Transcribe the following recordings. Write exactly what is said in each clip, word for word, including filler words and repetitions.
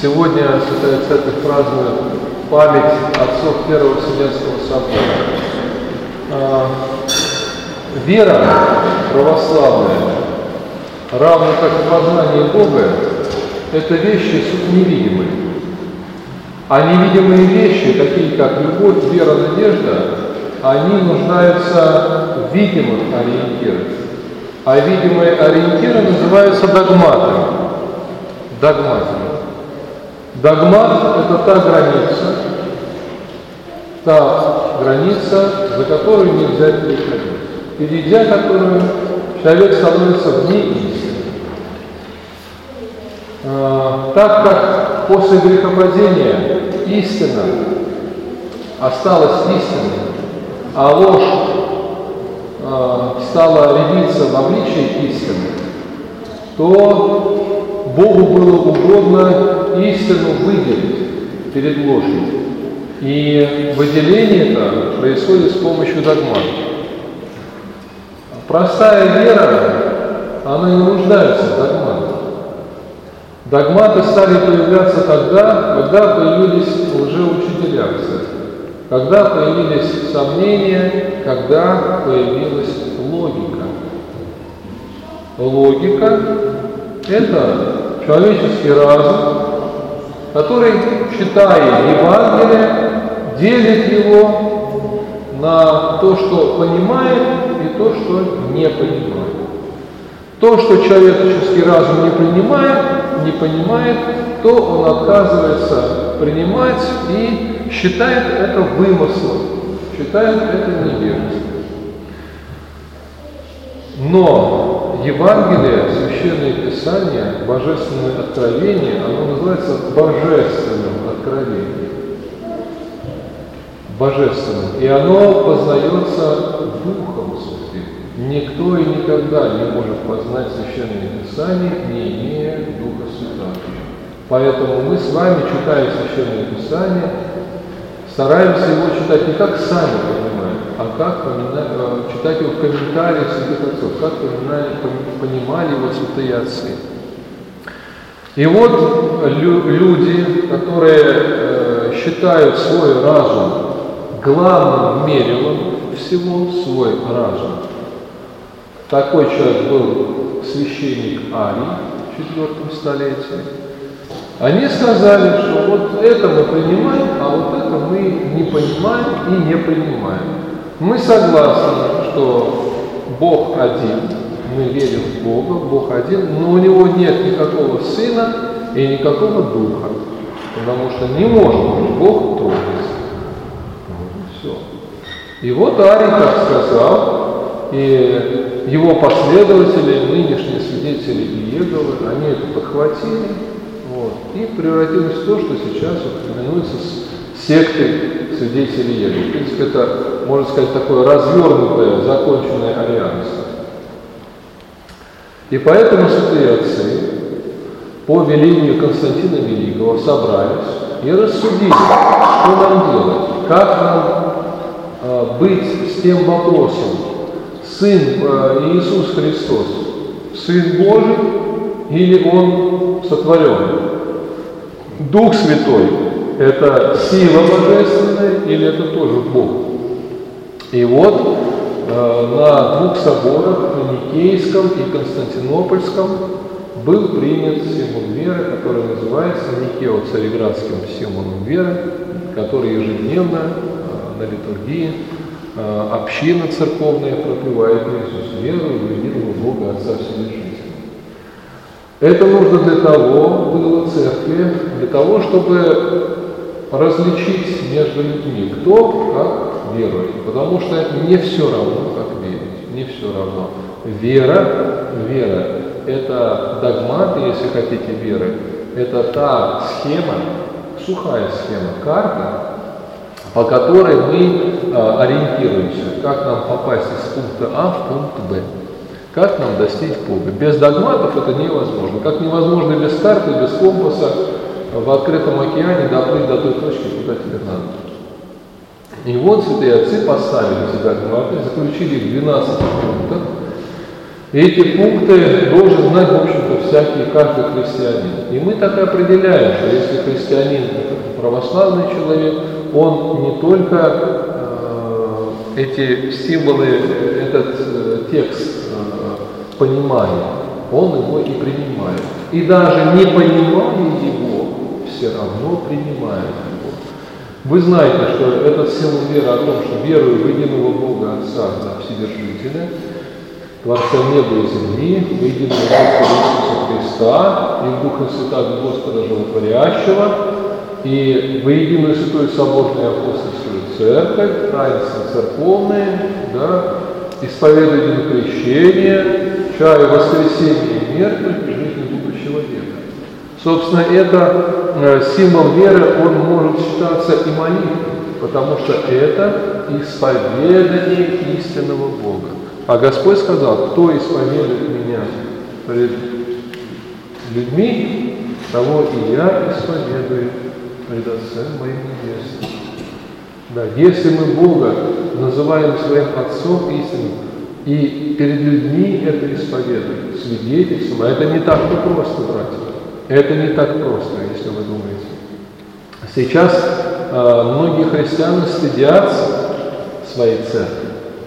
Сегодня Святая Церковь празднует память отцов Первого Вселенского собора. Вера православная, равно как и познание Бога, это вещи суть невидимые. А невидимые вещи, такие как любовь, вера, надежда, они нуждаются в видимых ориентирах. А видимые ориентиры называются догматами. Догматами. Догмат – это та граница, та граница, за которую нельзя переходить. Перейдя которую, человек становится вне истины. Так как после грехопадения истина осталась истиной, а ложь стала рядиться в обличии истины, то Богу было угодно истину выделить перед ложью. И выделение это происходит с помощью догмата. Простая вера, она не нуждается в догматах. Догматы стали появляться тогда, когда появились лжеучителя, кстати. Когда появились сомнения, когда появилась логика. Логика – это человеческий разум, который, читая Евангелие, делит его на то, что понимает, и то, что не понимает. То, что человеческий разум не принимает, не понимает, то он отказывается принимать и считает это вымыслом, считает это невежеством. Но Евангелие, Священное Писание, Божественное откровение, оно называется Божественным откровением. Божественным. И оно познается Духом Святым. Никто и никогда не может познать Священное Писание, не имея Духа Святого. Поэтому мы с вами, читая Священное Писание, стараемся его читать не как сами понимаем, а как читать его в комментариях святых отцов, как понимали его святые отцы. И вот люди, которые считают свой разум главным мерилом всего, свой разум. Такой человек был священник Арий в четвёртом столетии. Они сказали, что вот это мы принимаем, а вот это мы не понимаем и не принимаем. Мы согласны, что Бог один, мы верим в Бога, Бог один, но у Него нет никакого Сына и никакого Духа, потому что не может быть Бог троица. Вот, все. И вот Арий так сказал, и его последователи, нынешние свидетели Иеговы, они это подхватили, вот, и превратилось в то, что сейчас вот именуется сектой свидетелей Иеговы. В принципе, это, можно сказать, такое развернутое, законченное арианство. И поэтому святые отцы по велению Константина Великого собрались и рассудили, что нам делать, как нам э, быть с тем вопросом, Сын э, Иисус Христос, Сын Божий или Он сотворенный? Дух Святой – это сила божественная или это тоже Бог? И вот э, на двух соборах, на Никейском и Константинопольском, был принят символ веры, который называется Никео-Цареградским символом веры, который ежедневно э, на литургии э, община церковная пропевает Иисус веру в единого Бога Отца Вседержителя. Это нужно для того, было церкви, для того, чтобы различить между людьми, кто как верует. Потому что не все равно, как верить, не все равно. Вера, вера – это догмат, если хотите, веры. Это та схема, сухая схема, карта, по которой мы а, ориентируемся, как нам попасть из пункта А в пункт Б. Как нам достичь Бога? Без догматов это невозможно. Как невозможно без карты, без компаса в открытом океане доплыть до той точки, куда тебе надо. И вот святые отцы поставили эти догматы, заключили их в двенадцати пунктах. И эти пункты должен знать, в общем-то, всякий, каждый христианин. И мы так и определяем, что если христианин православный человек, он не только э, эти символы, этот э, текст э, понимает, он его и принимает. И даже не понимая его, все равно принимает его. Вы знаете, что этот символ веры о том, что верую в единого Бога Отца, да, Вседержителя, Творца неба и земли, в единого Господа Иисуса Христа и в Духа Святаго Господа Животворящего, и в единую Святую Соборную Апостольскую Церковь, таинства церковные, да, исповедуем крещение, чаю воскресения мертвых и жизни будущего века. Собственно, это э, символ веры, он может считаться и молитвой, потому что это исповедание истинного Бога. А Господь сказал: кто исповедует меня пред людьми, того и я исповедую пред Отцем моим небесным. Да, если мы Бога называем своим Отцом истинным, и перед людьми это исповедуем, свидетельством, а это не так-то просто, братья. Это не так просто, если вы думаете. Сейчас э, многие христиане стыдятся своей церкви.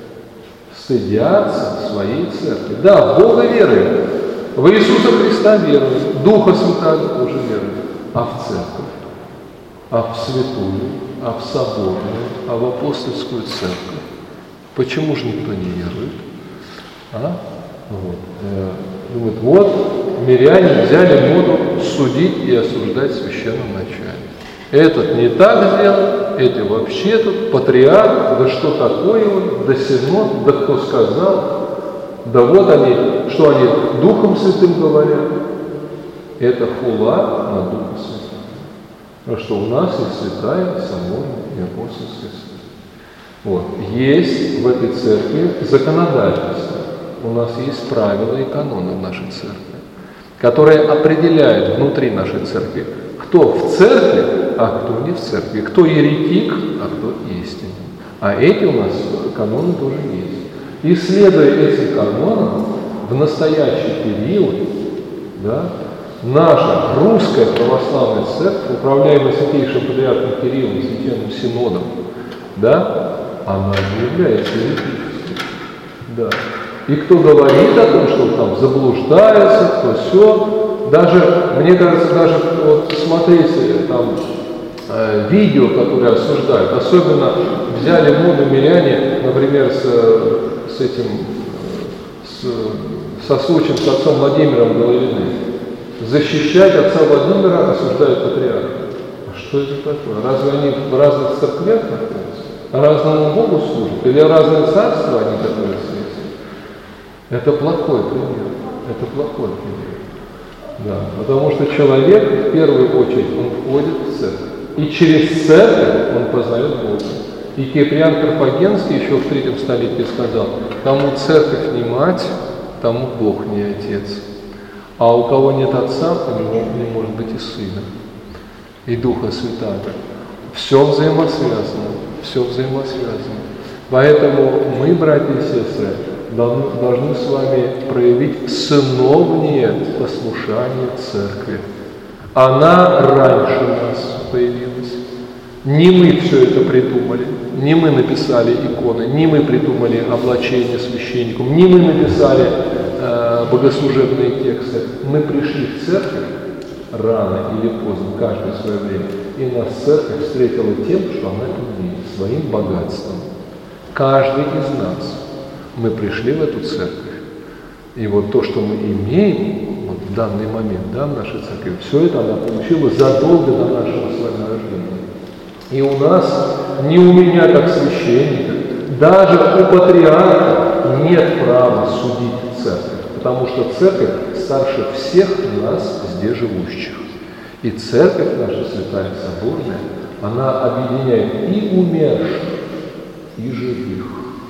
Стыдятся своей церкви. Да, в Бога веруют, в Иисуса Христа веруют, в Духа Святаго тоже веруют, а в церковь, а в святую, а в соборную, а в апостольскую церковь. Почему же никто не верует? А? Вот. Думают, вот миряне взяли моду судить и осуждать в священном начале. Этот не так сделал, эти вообще тут патриарх, да что такое он, да синод, да кто сказал, да вот они, что они Духом Святым говорят. Это хула на Духа Святого. Потому что у нас есть святая, соборная и апостольская церковь. Вот. Есть в этой церкви законодательство. У нас есть правила и каноны в нашей церкви, которые определяют внутри нашей церкви, кто в церкви, а кто не в церкви, кто еретик, а кто истинный. А эти у нас каноны тоже есть. И следуя этим канонам, в настоящий период, да, наша русская православная церковь, управляемая святейшим патриархом Кириллом, священным синодом, да, она не является еретической. Да. И кто говорит о том, что там заблуждается, кто все, даже, мне кажется, даже вот смотрите там э, видео, которые осуждают, особенно взяли моду миряне, например, с, с этим, с, со случаем с отцом Владимиром Головиным. Защищать отца Владимира осуждают патриарха. А что это такое? Разве они в разных церквях находятся? Разному Богу служат? Или разные царства они готовятся? Это плохой пример. Это плохой пример. Да, потому что человек, в первую очередь, он входит в церковь. И через церковь он познает Бога. И Киприан Карфагенский еще в третьем столетии сказал: кому церковь не мать, тому Бог не отец. А у кого нет отца, у него не может быть и сына, и Духа Святаго. Все взаимосвязано. Все взаимосвязано. Поэтому мы, братья и сестры, должны с вами проявить сыновнее послушание церкви. Она раньше нас появилась. Не мы все это придумали, не мы написали иконы, не мы придумали облачение священникам, не мы написали э, богослужебные тексты. Мы пришли в церковь рано или поздно, каждое свое время, и нас церковь встретила тем, что она имеет, своим богатством. Каждый из нас. Мы пришли в эту церковь, и вот то, что мы имеем вот в данный момент, да, в нашей церкви, все это она получила задолго до нашего с вами рождения. И у нас, не у меня как священника, даже у патриарха нет права судить церковь, потому что церковь старше всех нас здесь живущих. И церковь наша святая соборная, она объединяет и умерших, и живых.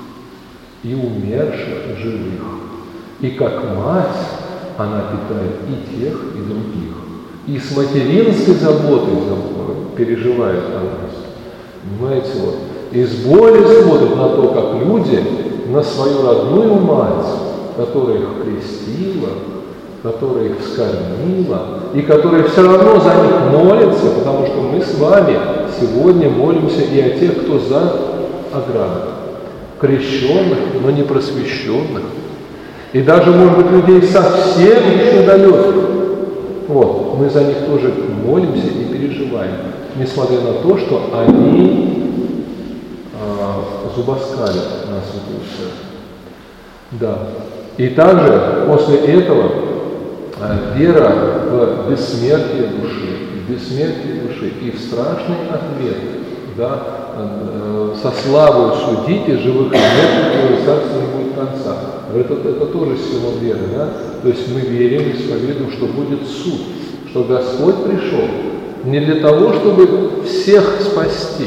И умерших, и живых. И как мать она питает и тех, и других. И с материнской заботой переживает о нас. Понимаете, вот. И с болью смотрит на то, как люди на свою родную мать, которая их крестила, которая их вскормила, и которые все равно за них молятся, потому что мы с вами сегодня молимся и о тех, кто за ограду, крещенных, но не просвещенных, и даже, может быть, людей совсем еще далеких. Вот, мы за них тоже молимся и переживаем, несмотря на то, что они э, зубоскалят на святую церковь. Да. И также после этого э, вера в бессмертие души, в бессмертие души и в страшный ответ, да, э, со славой судите живых и мертвых, и царство не будет конца. Это, это тоже сила веры, да? То есть мы верим, исповедуем, что будет суд, что Господь пришел не для того, чтобы всех спасти.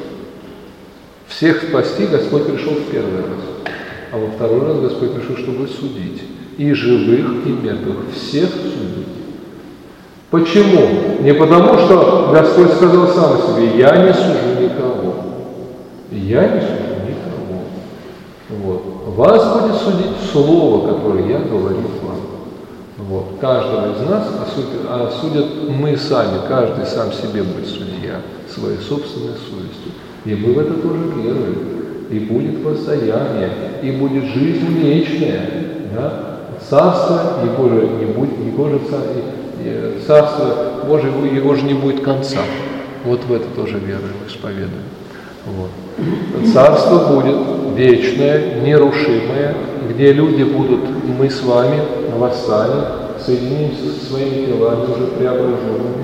Всех спасти Господь пришел в первый раз, а во второй раз Господь пришел, чтобы судить и живых, и мертвых, всех судить. Почему? Не потому, что Господь сказал сам о себе: «Я не сужу никого». Я не сужу никого. Вот. Вас будет судить слово, которое я говорю вам. Вот. Каждого из нас осудят, осудят мы сами, каждый сам себе будет судья, своей собственной совестью. И мы в это тоже веруем. И будет воздаяние, и будет жизнь вечная. Да? Царство Его же не будет, Его же Царство Божие, Его же не будет конца. Вот в это тоже веруем, исповедуем. Вот. Царство будет вечное, нерушимое, где люди будут, мы с вами восстанем, соединимся со своими телами уже преображенными.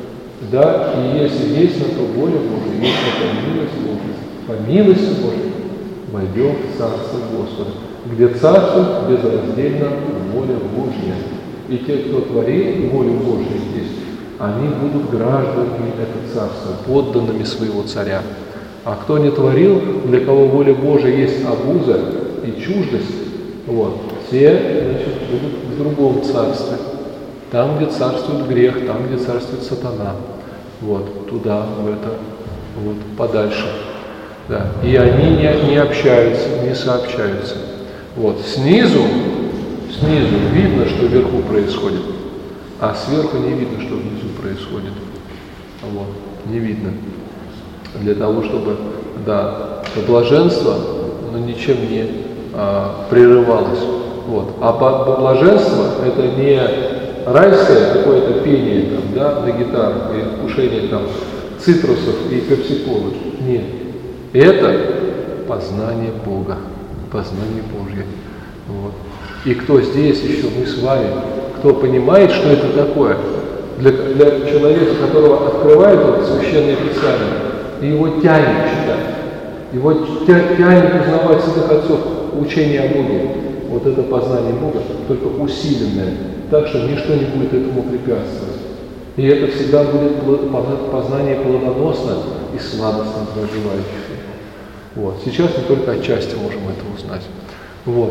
Да, и если есть на то воля Божия, есть на то милость Божия, по милости Божией войдем в Царство Господа, где царствует безраздельно воля Божья. И те, кто творит волю Божию здесь, они будут гражданами этого царства, подданными своего царя. А кто не творил, для кого воля Божия есть обуза и чуждость, вот, те, значит, будут в другом царстве. Там, где царствует грех, там, где царствует сатана. Вот, туда, в это, вот, подальше. Да. И они не, не общаются, не сообщаются. Вот, снизу, снизу видно, что вверху происходит, а сверху не видно, что внизу происходит. Вот, не видно. Для того, чтобы, да, блаженство, но ничем не а, прерывалось. Вот. А блаженство – это не райское какое-то пение там, да, на гитарах и вкушение там цитрусов и пепси-колы. Нет. Это познание Бога, познание Божье. Вот. И кто здесь еще, мы с вами, кто понимает, что это такое, для, для человека, которого открывает вот Священное Писание, и его тянет читать, его тянет узнавать святых отцов, учение о Боге. Вот это познание Бога, только усиленное, так что ничто не будет этому препятствовать. И это всегда будет познание плодоносно и сладостно для желающих. Вот. Сейчас мы только отчасти можем это узнать. Вот.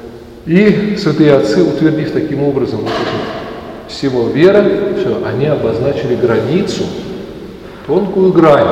И святые отцы, утвердив таким образом вот этот символ веры, все, они обозначили границу, тонкую грань,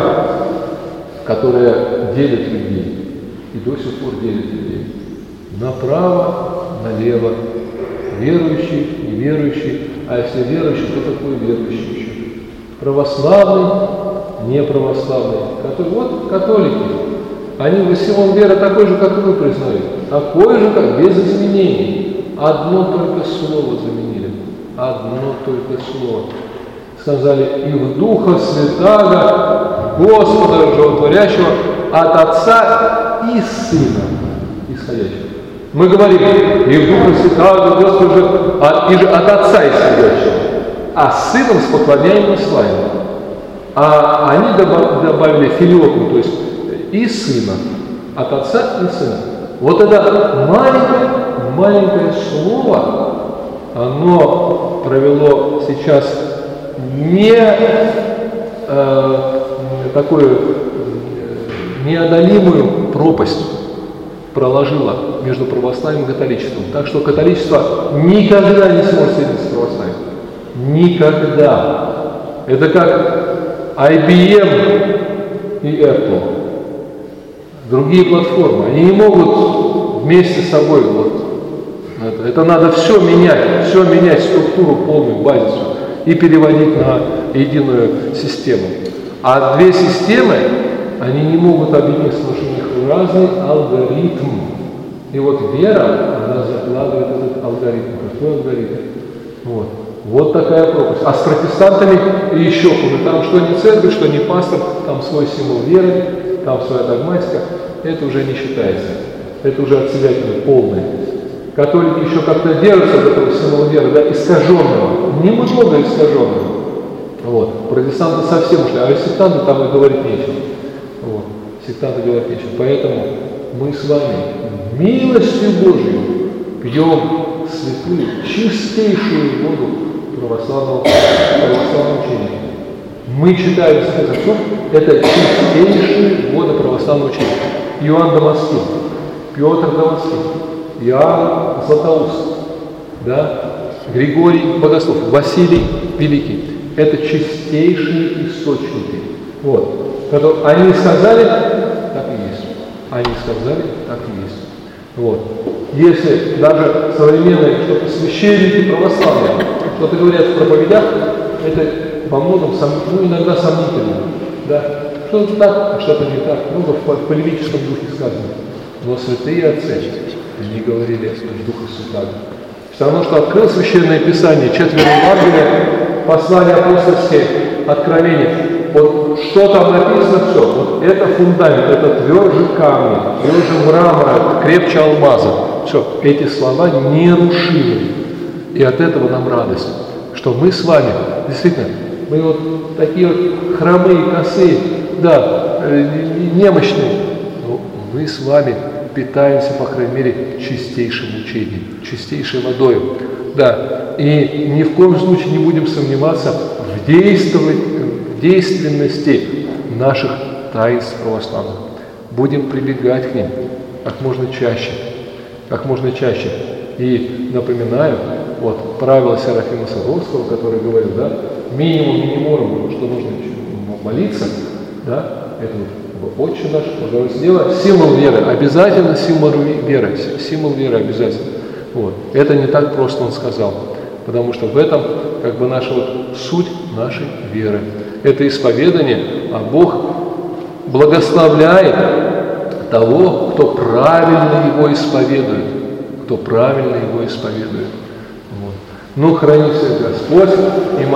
которая делит людей и до сих пор делит людей направо, налево, верующий, неверующий, а если верующий, то какой верующий еще? Православный, неправославный, который, вот католики, они символ веры такой же, как вы признаете, такой же, как без изменений. Одно только слово заменили, одно только слово. Сказали: и в Духа Святаго, Господа Животворящего, от Отца и Сына исходящего. Мы говорим: и в Духа Святаго, Господа, и же от Отца исходящего, а с Сыном споклоняем и славим. А они добавили филиокну, то есть и Сына, от Отца и Сына. Вот это маленькое, маленькое слово, оно провело сейчас не э, такую неодолимую пропасть проложила между православием и католичеством. Так что католичество никогда не сможет соединиться с православием. Никогда. Это как ай би эм и Apple. Другие платформы. Они не могут вместе с собой вот Это, это надо все менять, все менять, структуру полную, базису, и переводить на единую систему. А две системы, они не могут объединиться, потому что у них разный алгоритм. И вот вера, она закладывает этот алгоритм. Какой алгоритм? Вот. Вот такая пропасть. А с протестантами еще хуже. Там что не церковь, что не пастор, там свой символ веры, там своя догматика. Это уже не считается. Это уже отселятина полная. Католики еще как-то держатся от этого символа веры, да, искаженного. Немного искаженного. Вот. Протестанты совсем ушли, а сектанты там и говорить нечего. Вот. Сектанты говорить нечего. Поэтому мы с вами милостью Божью пьем святую, чистейшую воду православного, православного учения. Мы читаем Святых Отцов, это чистейшая вода православного учения. Иоанн Дамаскин, Петр Дамаскин, Иоанн Златоуст, да, Григорий Богослов, Василий Великий. Это чистейшие источники. Вот. Когда они сказали, так и есть. Они сказали, так и есть. Вот. Если даже современные что-то священники православные, что-то говорят в проповедях, это во многом сом, ну, иногда сомнительно. Да? Что-то так, а что-то не так. Много в, в полемическом духе сказано. Но святые отцы не говорили в духе святаго. Все равно, что открыл Священное Писание, четверо Евангелия, послания апостольские, откровения. Вот что там написано, все. Вот это фундамент, это тверже камня, тверже мрамора, крепче алмаза. Все, эти слова нерушимы. И от этого нам радость, что мы с вами, действительно, мы вот такие вот хромые, косые, да, немощные, но мы с вами питаемся, по крайней мере, чистейшим учением, чистейшей водой. Да, и ни в коем случае не будем сомневаться в, в действенности наших таинств православных. Будем прибегать к ним как можно чаще, как можно чаще. И напоминаю, вот правило Серафима Саровского, который говорил, да, минимум минимум, что нужно молиться, да, это вот Отче наш, Божье дело, символ веры, обязательно символ веры, символ веры обязательно. Вот. Это не так просто он сказал, потому что в этом как бы наша вот суть нашей веры. Это исповедание, а Бог благословляет того, кто правильно его исповедует, кто правильно его исповедует. Вот. Ну, храни всех Господь и